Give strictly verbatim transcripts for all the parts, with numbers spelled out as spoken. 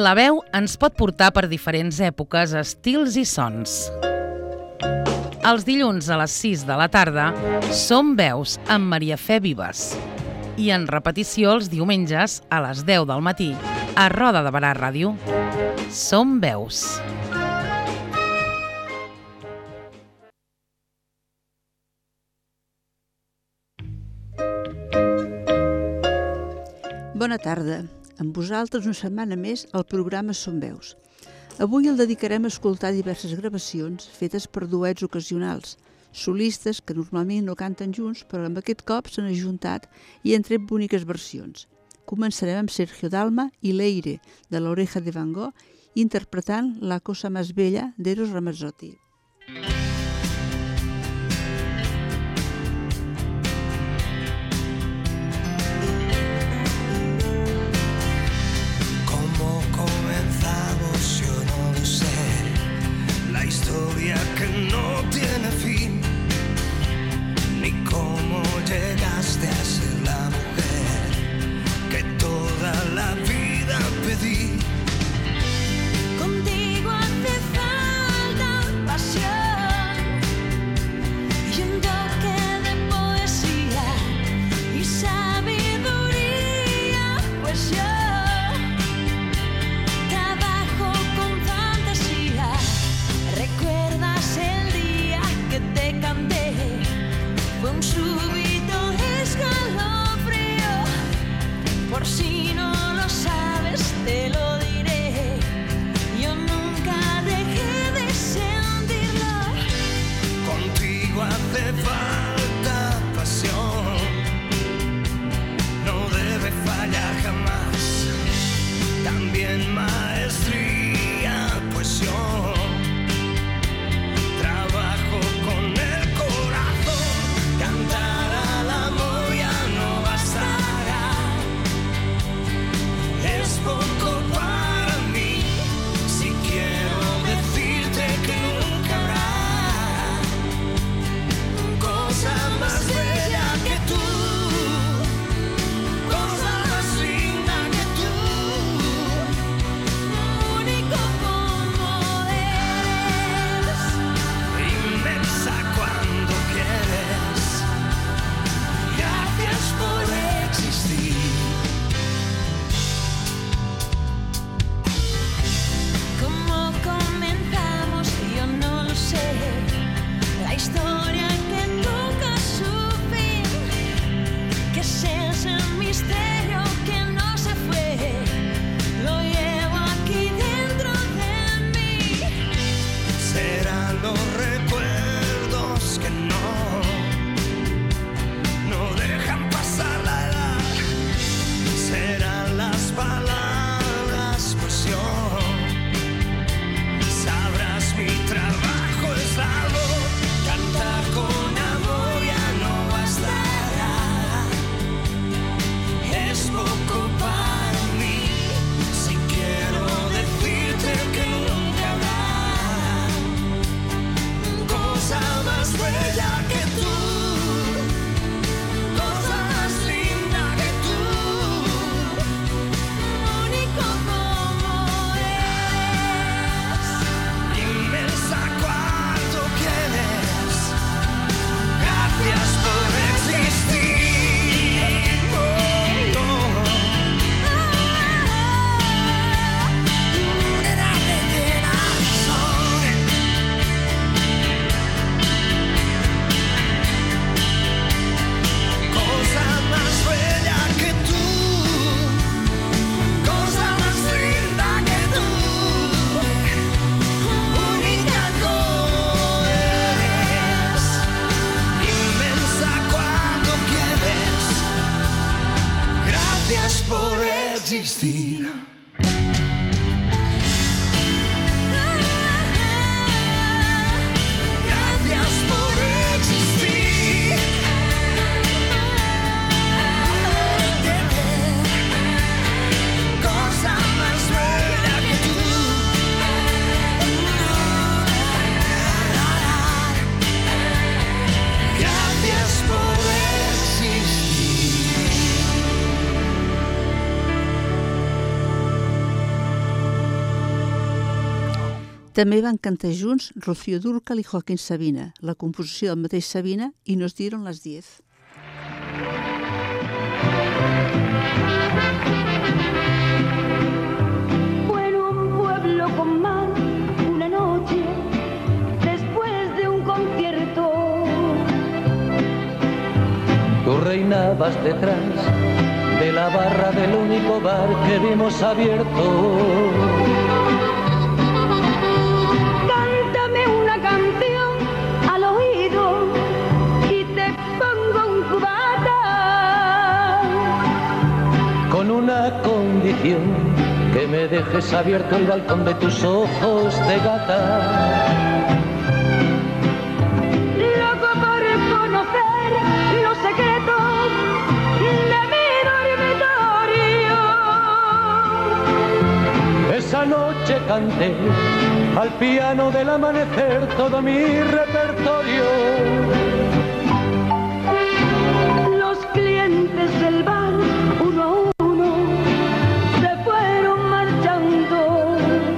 La veu ens pot portar per diferents èpoques, estils i sons. Els dilluns a les sis de la tarda Som Veus amb Maria Fe Vives i en repetició els diumenges a les deu del matí a Roda de Barà Ràdio. Som Veus. Bona tarda. Amb vosaltres una setmana més al programa Som Veus. Avui el dedicarem a escoltar diverses gravacions fetes per duets ocasionals, solistes que normalment no canten junts, però amb aquest cop s'han ajuntat i han tret boniques versions. Començarem amb Sergio Dalma i Leire, de l'Oreja de Van Gogh, interpretant La cosa más bella d'Eros Ramazzotti. Historia que no tiene fin, ni cómo llegaste a ser la mujer que toda la vida pedí. Contigo hace falta pasión y un toque de poesía y sabiduría, pues yo fue un súbito escalofrío, por si no lo sabes te lo diré, yo nunca dejé de sentirlo. Contigo hace falta pasión, no debe fallar jamás, también maestría, pues yo poco para mí, si quiero decirte que nunca habrá cosa más bella que tú, cosa más linda que tú, único como eres, inmensa cuando quieres, gracias por existir. La historia que toca su fin, que es ese misterio que no se fue, lo llevo aquí dentro de mí. Serán los recuerdos que no, no dejan pasar la edad, serán las palabras, pues yo sabrás mi trabajo es largo, cantar con amor ya no bastará, es poco para mí, si quiero decirte que nunca habrá cosa más bella que tú, cosa más linda que tú, único como eres, inmensa cuando quieres, gracias por existir. Oh, no. Una nena soy, cosa más bella que tú, cosa más linda que tú, única como eres, inmensa cuando quieres, gracias por existir. Gracias por existir. Cosa más bella que tú. Gracias por existir. També van cantar junts Rocío Dúrcal i Joaquín Sabina, la composició del mateix Sabina, i Nos dieron las diez. Fue en un pueblo con mar una noche después de un concierto. Tú reinabas detrás de la barra del único bar que vimos abierto. Cántame una canción al oído y te pongo un cubata. Con una condición, que me dejes abierto el balcón de tus ojos de gata. Loco por conocer los secretos de mi dormitorio. Esa noche canté al piano del amanecer todo mi repertorio. Los clientes del bar, uno a uno, se fueron marchando.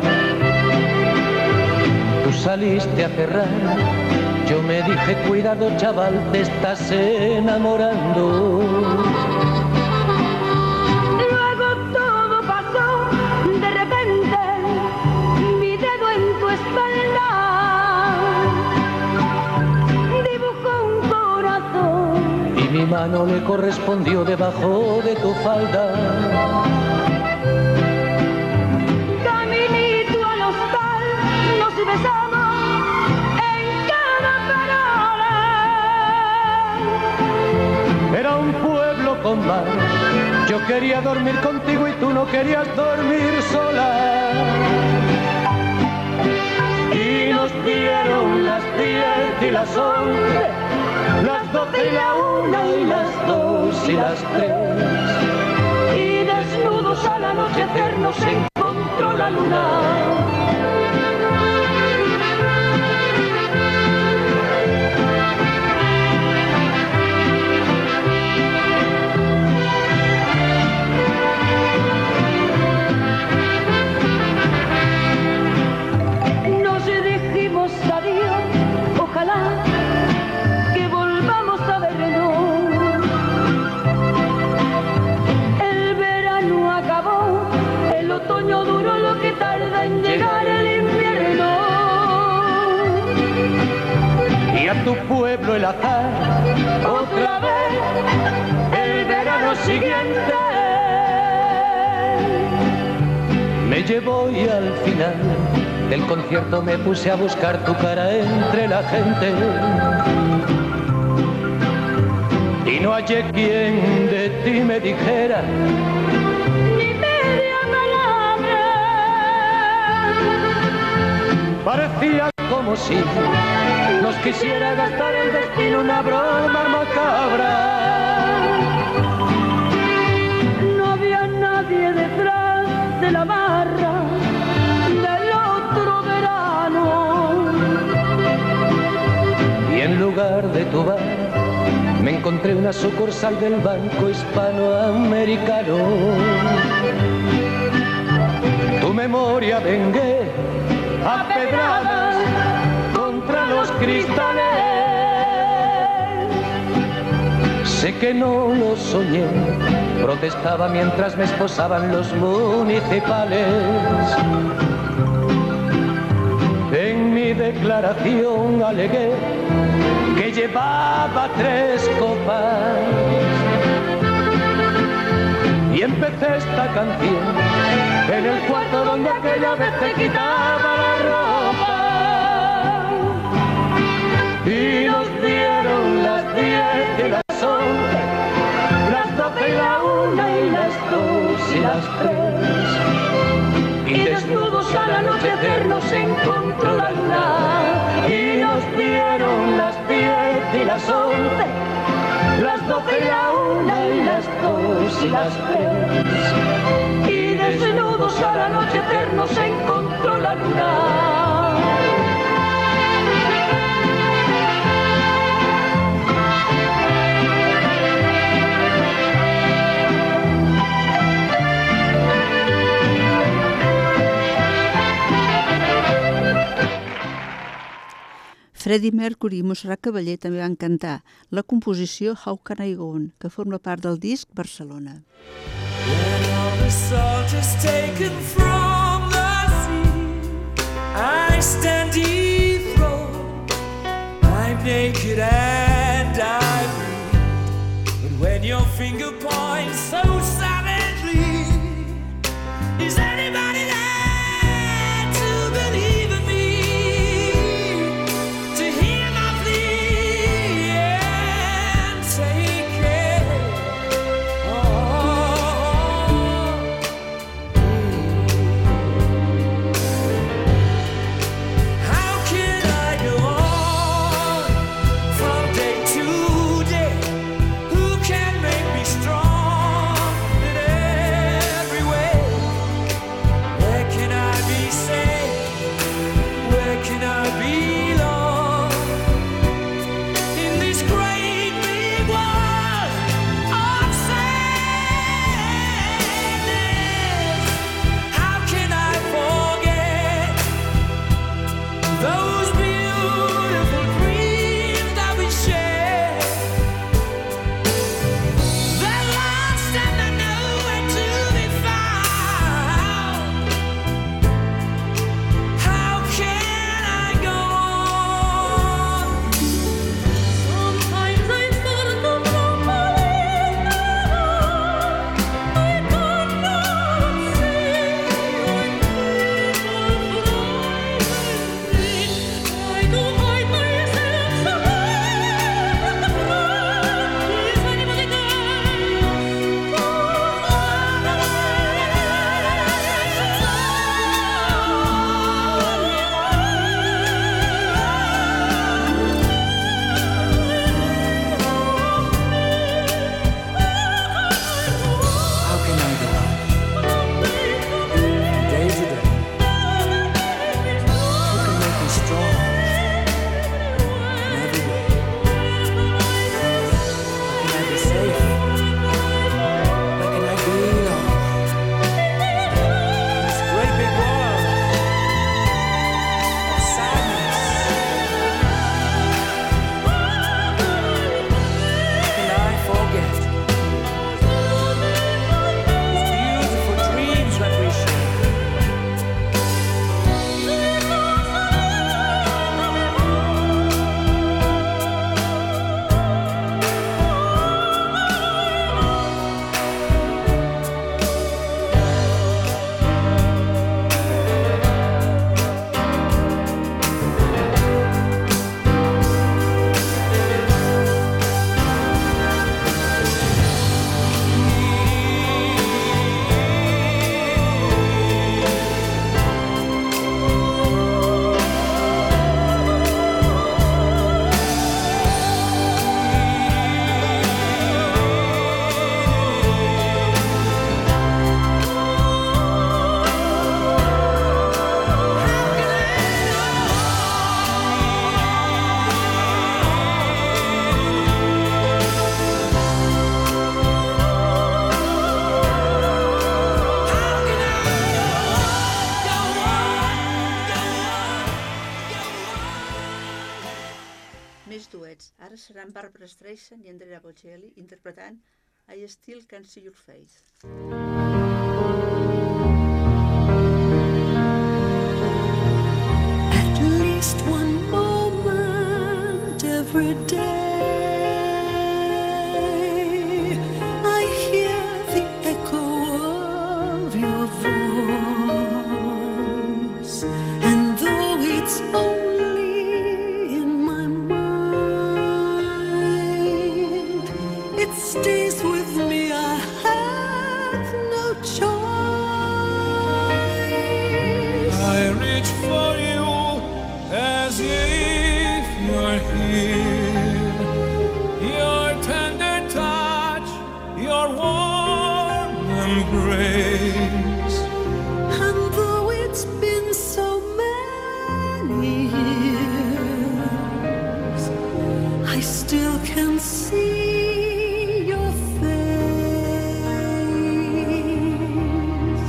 Tú saliste a cerrar, yo me dije cuidado chaval, te estás enamorando. Luego todo pasó, de repente, mi dedo en tu espalda dibujó un corazón. Y mi mano le correspondió debajo de tu falda. Caminito al hostal, nos besamos en cada parada. Era un pueblo con mar, yo quería dormir contigo y tú no querías dormir sola. Y nos dieron las diez y las once, las doce y la una y las dos y las tres. Y desnudos al anochecer nos encontró la luna. Nos dijimos adiós, ojalá que volvamos a vernos. El verano acabó, el otoño duró lo que tarda en llegar el invierno. Y a tu pueblo el azar, Otra vez, el verano siguiente. me llevó y al final del concierto me puse a buscar tu cara entre la gente. Y no hallé quien de ti me dijera Ni media palabra. parecía como si nos quisiera gastar el destino una broma macabra. No había nadie detrás de la barra del otro verano. Y en lugar de tu bar me encontré una sucursal del Banco Hispanoamericano. Tu memoria vengué a pedradas contra los cristales. Sé que no lo soñé, protestaba mientras me esposaban los municipales. En mi declaración alegué que llevaba tres copas y empecé esta canción en el cuarto donde aquella vez te quitaba la ropa. Y nos dieron las diez y las once, las doce y la una y las dos y las tres. Y desnudos al anochecer nos encontró la luna. Y nos dieron las diez y las once, las doce y la una y las dos y las tres. Y desnudos al anochecer nos encontró la luna. Freddie Mercury i Montserrat Caballé també van cantar la composició How Can I Go On, que forma part del disc Barcelona. When all the salt is taken from the sea, I stand dethroned. I'm naked and I bleed. But when your finger points so savagely, is anybody there to believe in me? To hear my plea and take care. How can I go on from day to day? Who can make me strong in every way? Where can I be safe? Where can I belong? In this great big world of sadness, how can I forget those beautiful dreams that we shared? They're lost and they're nowhere to be found. How can I go on? Sometimes I thought of the moment I could not see when people fly with me. I go hide myself somewhere in the crowd. Is anybody there? How can I go on from day to day? Who can make me strong in every way? How can I be safe? Where can I belong? In this great big world of sadness, how can I forget those beautiful dreams that we shared? Més duets. Ara seran Barbra Streisand i Andrea Bocelli interpretant I Still Can See Your Face. At least one moment every day I hear the echo of your voice, and though it's only in my mind, it stays with me. I have no choice. I reach for you as if you're here. Your tender touch, your warm embrace. And though it's been so many years, I still can see your face.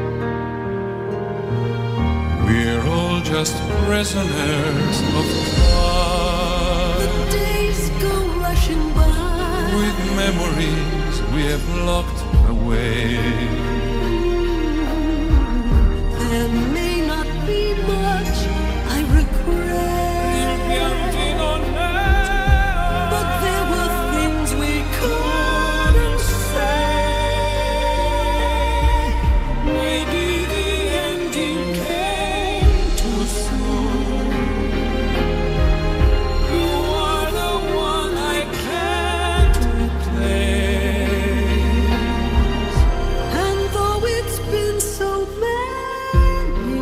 We're all just prisoners of days go rushing by with memories we have locked away. There may not be much I regret, but there were things we couldn't say. Maybe the ending came too soon. You are the one I can't replace. And though it's been so many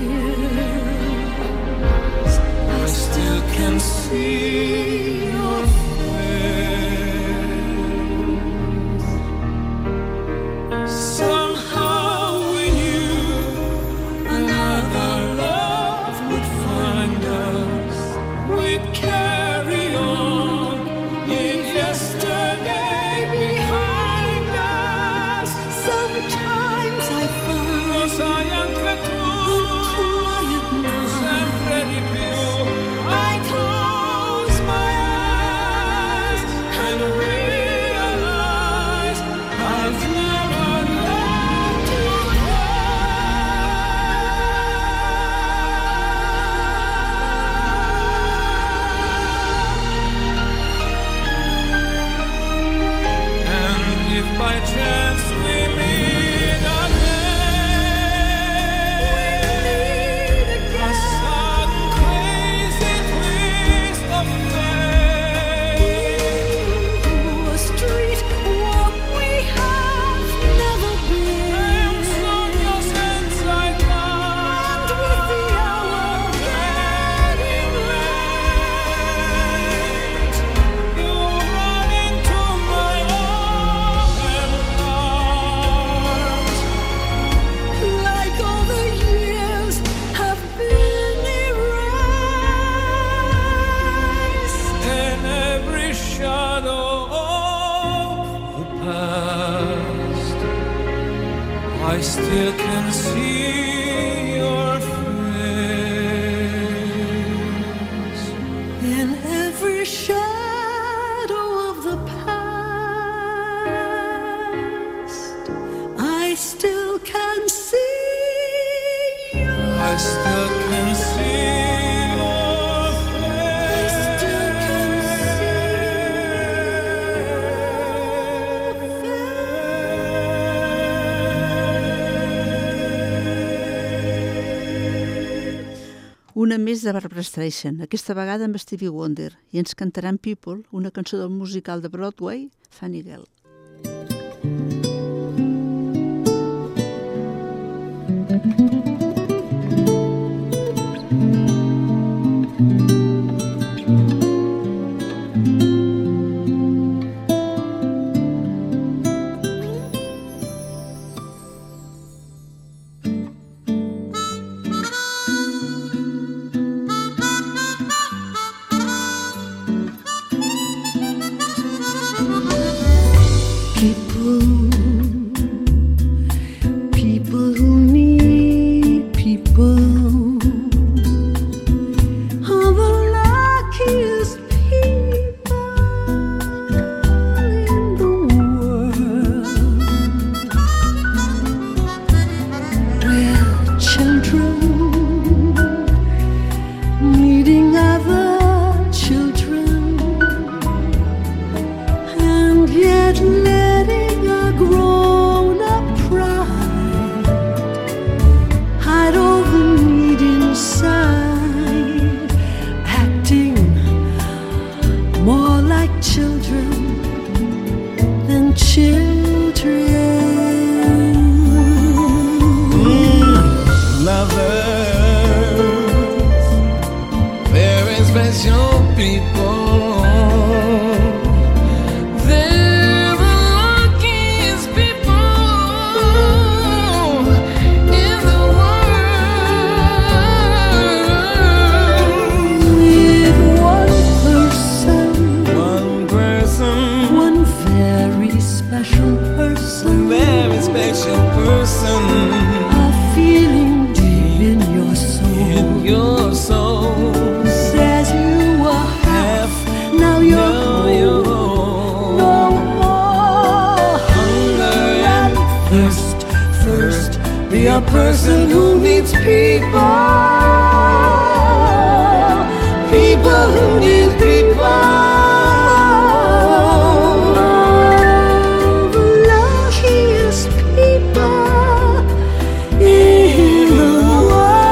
years, I still can see your face. Somehow we knew another love would find us. We'd carry on, leave yesterday behind us. sometimes I find Lo sai anche tu, quiet now. sempre di più. I Close my eyes and realize I've never let you go. And if by chance we meet again, a sudden crazy twist of fate, a street walk we have never been, sogno senza età, and with the hour getting late, you run into my open arms, like all the years have been erased. in every shadow of the past, I still can see your face. In every shadow of the past, I still can see you. I still can see your face. Still can see Una més de Barbra Streisand, aquesta vegada amb Stevie Wonder, i ens cantaran People, una cançó del musical de Broadway, Funny Girl. people who need people are the luckiest people in the world. We're children needing other children, and yet letting a grown-up pride hide all the need inside, acting more like children than children. Lovers, very special people. They're the luckiest people in the world. With one person, One person, one very special person, very special person a feeling deep in your soul in your soul. says you were half Half be a person who needs people. People who need people. The luckiest people in the world.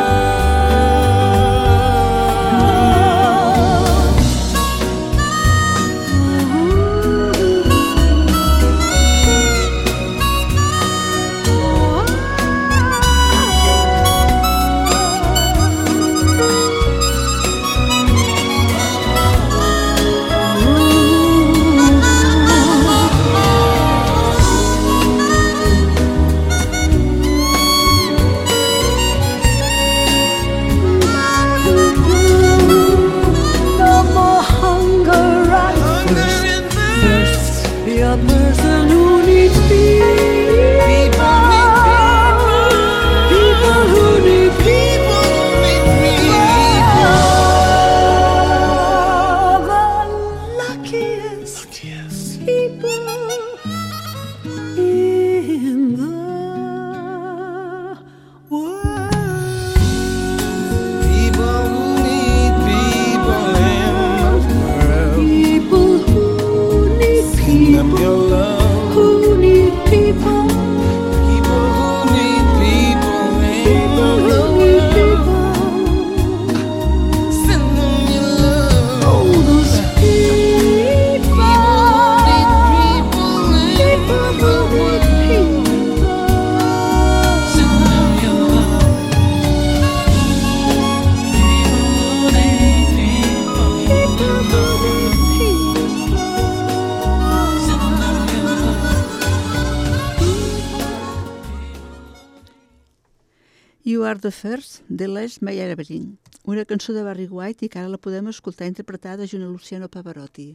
You Are the First, de Les Mayerling, una cançó de Barry White i que ara la podem escoltar interpretada junt a Luciano Pavarotti.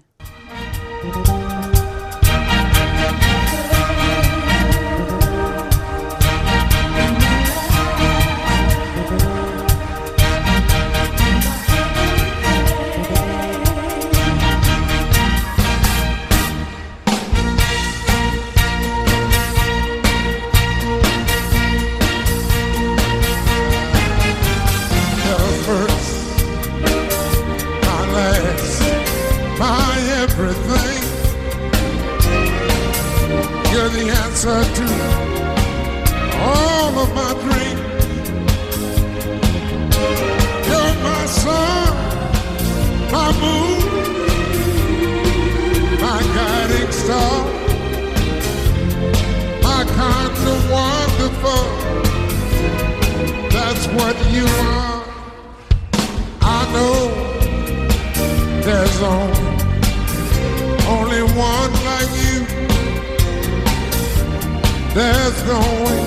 Everything, you're the answer to all of my dreams. You're my sun, my moon, my guiding star, my kind of wonderful. That's what you are. I know there's only Only one like you. There's no way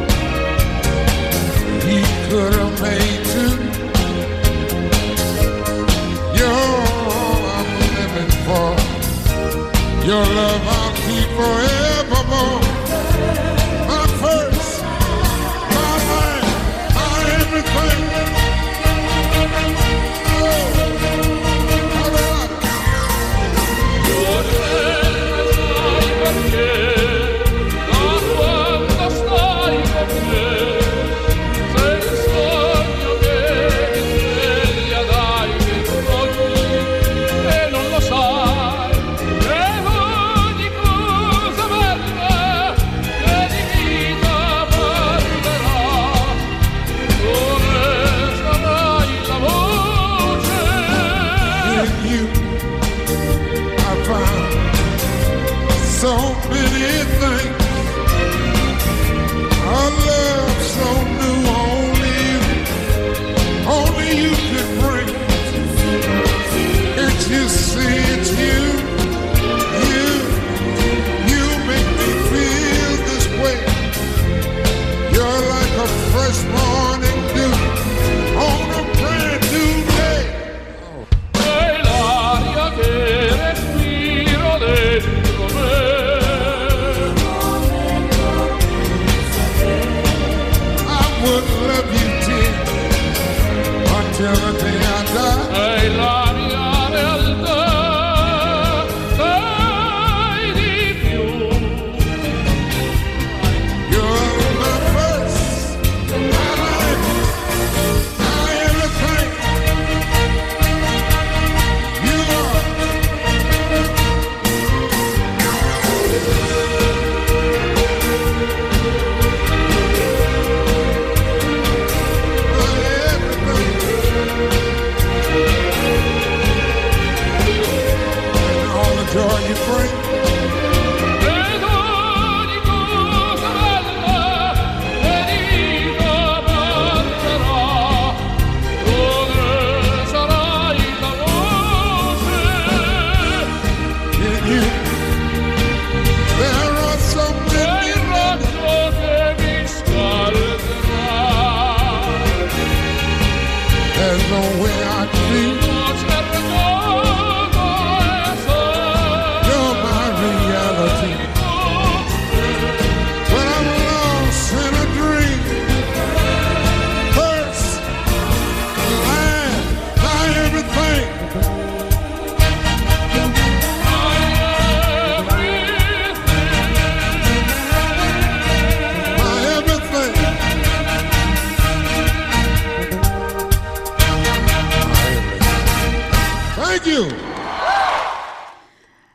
he could have made two. You're all I'm living for. Your love I'll keep forevermore. My first, my life, my everything. So many things, a love so new, only you, only you could bring. Can't you see it's you, you, you make me feel this way. You're like a fresh morning dew on a brand new day. Sei l'aria che respiro dentro me. Love you till, until the day I die. Sei la mia realtà, sei di più. You're my first,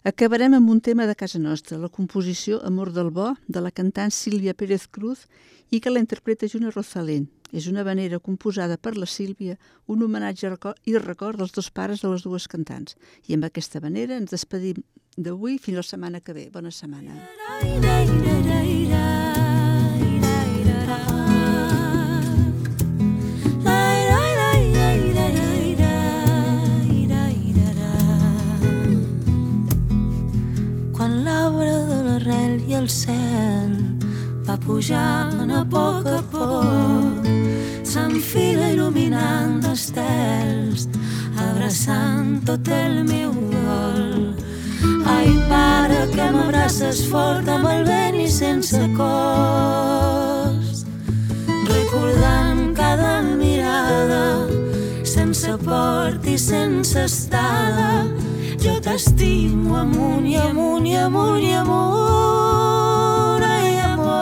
Acabarem amb un tema de casa nostra, la composició Amor del Bo, de la cantant Sílvia Pérez Cruz, i que la interpreta Juna Rosalén. És una vanera composada per la Sílvia, un homenatge i record dels dos pares de les dues cantants. I amb aquesta vanera ens despedim d'avui fins la setmana que ve. Bona setmana. I el cel va pujant a poc a poc, s'enfila il·luminant d'estels, abraçant tot el meu dol. Ai, pare, que m'abraces fort amb el vent i sense cos, recordant cada mirada, sense port i sense estada. Jo t'estimo amunt i amunt i amunt i amunt. Ai,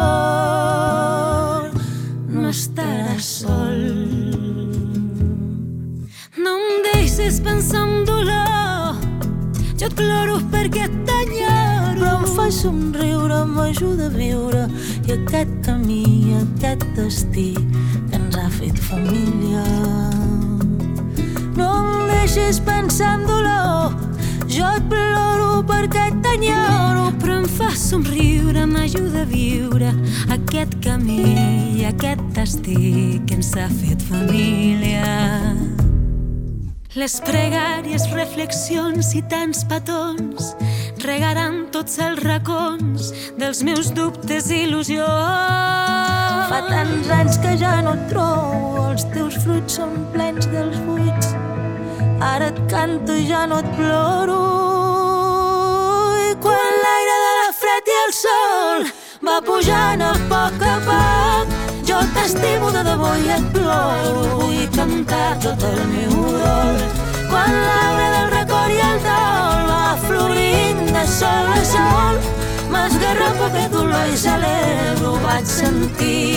amor, no estaràs sol. No em deixes pensar en dolor, jo et ploro perquè t'enyoro, però em fa somriure, m'ajuda a viure, i aquest camí, aquest destí que ens ha fet família. No em deixes pensar en dolor, jo et ploro perquè t'enyoro, però em fa somriure, m'ajuda a viure aquest camí i aquest destí que ens ha fet família. Les pregàries, reflexions i tants petons regaran tots els racons dels meus dubtes i il·lusions. Fa tants anys que ja no et trobo, els teus fruits són plens dels buits. Ara et canto i ja no et ploro. I quan l'aire de la fred i el sol va pujant a poc a poc, jo t'estimo de debò i et ploro. Vull cantar tot el meu dol. Quan l'arbre del record i el dol va florint de sol a sol, m'esgarrapo aquest dolor i celebro. Vaig sentir